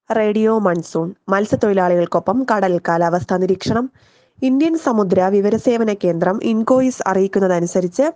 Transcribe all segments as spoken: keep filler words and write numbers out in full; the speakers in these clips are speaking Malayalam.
റേഡിയോ മൺസൂൺ മത്സ്യത്തൊഴിലാളികൾക്കൊപ്പം കടൽ കാലാവസ്ഥാ നിരീക്ഷണം. ഇന്ത്യൻ സമുദ്ര വിവരസേവന കേന്ദ്രം ഇൻകോയിസ് അറിയിക്കുന്നതനുസരിച്ച്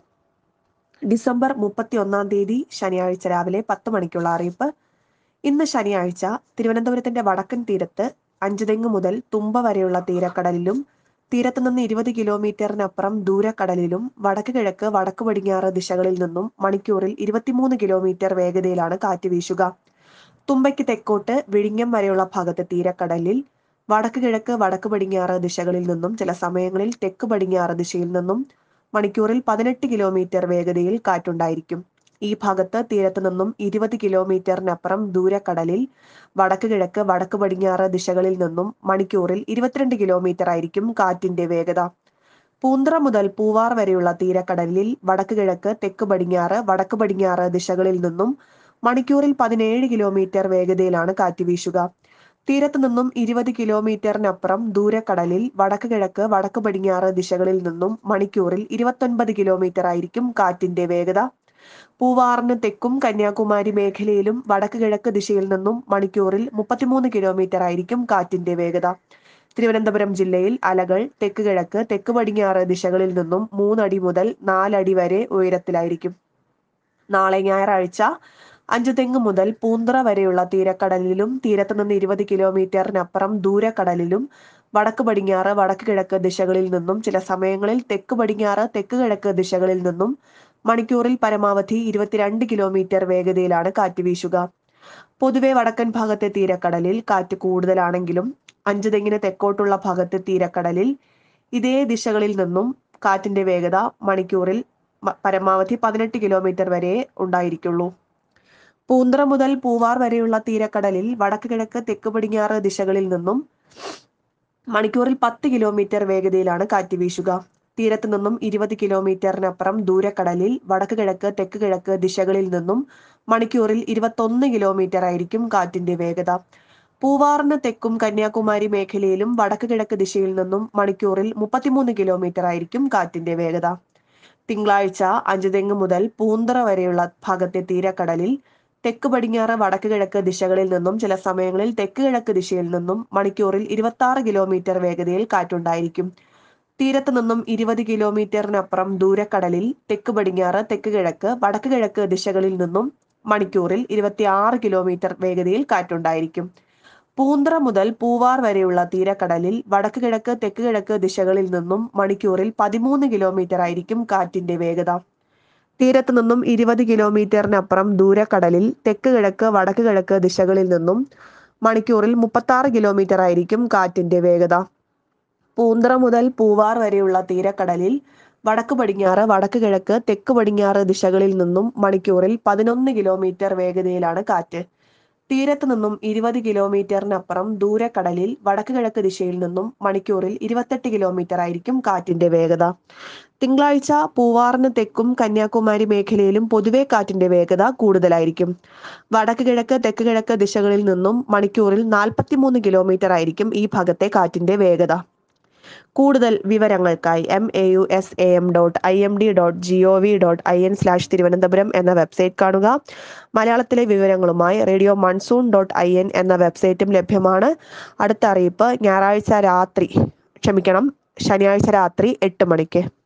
ഡിസംബർ മുപ്പത്തി ഒന്നാം തീയതി ശനിയാഴ്ച രാവിലെ പത്ത് മണിക്കുള്ള അറിയിപ്പ്. ഇന്ന് ശനിയാഴ്ച തിരുവനന്തപുരത്തിന്റെ വടക്കൻ തീരത്ത് അഞ്ചുതെങ്ങ് മുതൽ തുമ്പ വരെയുള്ള തീരക്കടലിലും തീരത്ത് നിന്ന് ഇരുപത് കിലോമീറ്ററിനപ്പുറം ദൂരക്കടലിലും വടക്ക് കിഴക്ക് വടക്ക് പടിഞ്ഞാറ് ദിശകളിൽ നിന്നും മണിക്കൂറിൽ ഇരുപത്തിമൂന്ന് കിലോമീറ്റർ വേഗതയിലാണ് കാറ്റ് വീശുക. തുമ്പയ്ക്ക് തെക്കോട്ട് വിഴിഞ്ഞം വരെയുള്ള ഭാഗത്ത് തീരക്കടലിൽ വടക്ക് കിഴക്ക് വടക്ക് പടിഞ്ഞാറ് ദിശകളിൽ നിന്നും ചില സമയങ്ങളിൽ തെക്ക് പടിഞ്ഞാറ് ദിശയിൽ നിന്നും മണിക്കൂറിൽ പതിനെട്ട് കിലോമീറ്റർ വേഗതയിൽ കാറ്റുണ്ടായിരിക്കും. ഈ ഭാഗത്ത് തീരത്ത് നിന്നും ഇരുപത് കിലോമീറ്ററിനപ്പുറം ദൂരക്കടലിൽ വടക്ക് കിഴക്ക് വടക്ക് പടിഞ്ഞാറ് ദിശകളിൽ നിന്നും മണിക്കൂറിൽ ഇരുപത്തിരണ്ട് കിലോമീറ്റർ ആയിരിക്കും കാറ്റിന്റെ വേഗത. പൂന്തറ മുതൽ പൂവാർ വരെയുള്ള തീരക്കടലിൽ വടക്ക് കിഴക്ക് തെക്ക് പടിഞ്ഞാറ് വടക്ക് പടിഞ്ഞാറ് ദിശകളിൽ നിന്നും മണിക്കൂറിൽ പതിനേഴ് കിലോമീറ്റർ വേഗതയിലാണ് കാറ്റ് വീശുക. തീരത്ത് നിന്നും ഇരുപത് കിലോമീറ്ററിനപ്പുറം ദൂരക്കടലിൽ വടക്ക് കിഴക്ക് വടക്ക് പടിഞ്ഞാറ് ദിശകളിൽ നിന്നും മണിക്കൂറിൽ ഇരുപത്തൊൻപത് കിലോമീറ്റർ ആയിരിക്കും കാറ്റിന്റെ വേഗത. പൂവാറിന് തെക്കും കന്യാകുമാരി മേഖലയിലും വടക്ക് കിഴക്ക് ദിശയിൽ നിന്നും മണിക്കൂറിൽ മുപ്പത്തിമൂന്ന് കിലോമീറ്റർ ആയിരിക്കും കാറ്റിന്റെ വേഗത. തിരുവനന്തപുരം ജില്ലയിൽ അലകൾ തെക്ക് കിഴക്ക് തെക്ക് പടിഞ്ഞാറ് ദിശകളിൽ നിന്നും മൂന്നടി മുതൽ നാലടി വരെ ഉയരത്തിലായിരിക്കും. നാളെ ഞായറാഴ്ച അഞ്ചുതെങ്ങ് മുതൽ പൂന്തറ വരെയുള്ള തീരക്കടലിലും തീരത്ത് നിന്ന് ഇരുപത് കിലോമീറ്ററിനപ്പുറം ദൂരക്കടലിലും വടക്ക് പടിഞ്ഞാറ് വടക്ക് കിഴക്ക് ദിശകളിൽ നിന്നും ചില സമയങ്ങളിൽ തെക്ക് പടിഞ്ഞാറ് തെക്ക് കിഴക്ക് ദിശകളിൽ നിന്നും മണിക്കൂറിൽ പരമാവധി ഇരുപത്തിരണ്ട് കിലോമീറ്റർ വേഗതയിലാണ് കാറ്റ് വീശുക. പൊതുവെ വടക്കൻ ഭാഗത്തെ തീരക്കടലിൽ കാറ്റ് കൂടുതലാണെങ്കിലും അഞ്ചുതെങ്ങിന് തെക്കോട്ടുള്ള ഭാഗത്തെ തീരക്കടലിൽ ഇതേ ദിശകളിൽ നിന്നും കാറ്റിന്റെ വേഗത മണിക്കൂറിൽ പരമാവധി പതിനെട്ട് കിലോമീറ്റർ വരെ ഉണ്ടായിരിക്കുള്ളൂ. പൂന്തറ മുതൽ പൂവാർ വരെയുള്ള തീരക്കടലിൽ വടക്ക് കിഴക്ക് തെക്ക് പടിഞ്ഞാറ് ദിശകളിൽ നിന്നും മണിക്കൂറിൽ പത്ത് കിലോമീറ്റർ വേഗതയിലാണ് കാറ്റ് വീശുക. തീരത്ത് നിന്നും ഇരുപത് കിലോമീറ്ററിനപ്പുറം ദൂരക്കടലിൽ വടക്ക് കിഴക്ക് തെക്ക് കിഴക്ക് ദിശകളിൽ നിന്നും മണിക്കൂറിൽ ഇരുപത്തൊന്ന് കിലോമീറ്റർ ആയിരിക്കും കാറ്റിന്റെ വേഗത. പൂവാറിന് തെക്കും കന്യാകുമാരി മേഖലയിലും വടക്ക് കിഴക്ക് ദിശയിൽ നിന്നും മണിക്കൂറിൽ മുപ്പത്തിമൂന്ന് കിലോമീറ്റർ ആയിരിക്കും കാറ്റിന്റെ വേഗത. തിങ്കളാഴ്ച അഞ്ചുതെങ്ങ് മുതൽ പൂന്തറ വരെയുള്ള ഭാഗത്തെ തീരക്കടലിൽ തെക്ക് പടിഞ്ഞാറ് വടക്ക് കിഴക്ക് ദിശകളിൽ നിന്നും ചില സമയങ്ങളിൽ തെക്ക് കിഴക്ക് ദിശയിൽ നിന്നും മണിക്കൂറിൽ ഇരുപത്തി ആറ് കിലോമീറ്റർ വേഗതയിൽ കാറ്റുണ്ടായിരിക്കും. തീരത്ത് നിന്നും ഇരുപത് കിലോമീറ്ററിനപ്പുറം ദൂരക്കടലിൽ തെക്ക് പടിഞ്ഞാറ് തെക്ക് കിഴക്ക് വടക്ക് കിഴക്ക് ദിശകളിൽ നിന്നും മണിക്കൂറിൽ ഇരുപത്തി ആറ് കിലോമീറ്റർ വേഗതയിൽ കാറ്റുണ്ടായിരിക്കും. പൂന്തറ മുതൽ പൂവാർ വരെയുള്ള തീരക്കടലിൽ വടക്ക് കിഴക്ക് തെക്ക് കിഴക്ക് ദിശകളിൽ നിന്നും മണിക്കൂറിൽ പതിമൂന്ന് കിലോമീറ്റർ ആയിരിക്കും കാറ്റിന്റെ വേഗത. തീരത്ത് നിന്നും ഇരുപത് കിലോമീറ്ററിനപ്പുറം ദൂരക്കടലിൽ തെക്ക് കിഴക്ക് വടക്ക് കിഴക്ക് ദിശകളിൽ നിന്നും മണിക്കൂറിൽ മുപ്പത്തി ആറ് കിലോമീറ്റർ ആയിരിക്കും കാറ്റിന്റെ വേഗത. പൂന്തറ മുതൽ പൂവാർ വരെയുള്ള തീരക്കടലിൽ വടക്ക് പടിഞ്ഞാറ് വടക്ക് കിഴക്ക് തെക്ക് പടിഞ്ഞാറ് ദിശകളിൽ നിന്നും മണിക്കൂറിൽ പതിനൊന്ന് കിലോമീറ്റർ വേഗതയിലാണ് കാറ്റ്. തീരത്ത് നിന്നും ഇരുപത് കിലോമീറ്ററിനപ്പുറം ദൂരക്കടലിൽ വടക്ക് കിഴക്ക് ദിശയിൽ നിന്നും മണിക്കൂറിൽ ഇരുപത്തെട്ട് കിലോമീറ്റർ ആയിരിക്കും കാറ്റിന്റെ വേഗത. തിങ്കളാഴ്ച പൂവാറിന് തെക്കും കന്യാകുമാരി മേഖലയിലും പൊതുവെ കാറ്റിന്റെ വേഗത കൂടുതലായിരിക്കും. വടക്ക് കിഴക്ക് തെക്ക് കിഴക്ക് ദിശകളിൽ നിന്നും മണിക്കൂറിൽ നാൽപ്പത്തിമൂന്ന് കിലോമീറ്റർ ആയിരിക്കും ഈ ഭാഗത്തെ കാറ്റിന്റെ വേഗത. കൂടുതൽ വിവരങ്ങൾക്കായി M A U S A M dot I M D dot G O V dot I N slash Thiruvananthapuram എന്ന വെബ്സൈറ്റ് കാണുക. മലയാളത്തിലെ വിവരങ്ങളുമായി radio monsoon dot I N എന്ന വെബ്സൈറ്റും ലഭ്യമാണ്. അടുത്ത അറിയിപ്പ് ഞായറാഴ്ച രാത്രി ക്ഷമിക്കണം ശനിയാഴ്ച രാത്രി എട്ട് മണിക്ക്.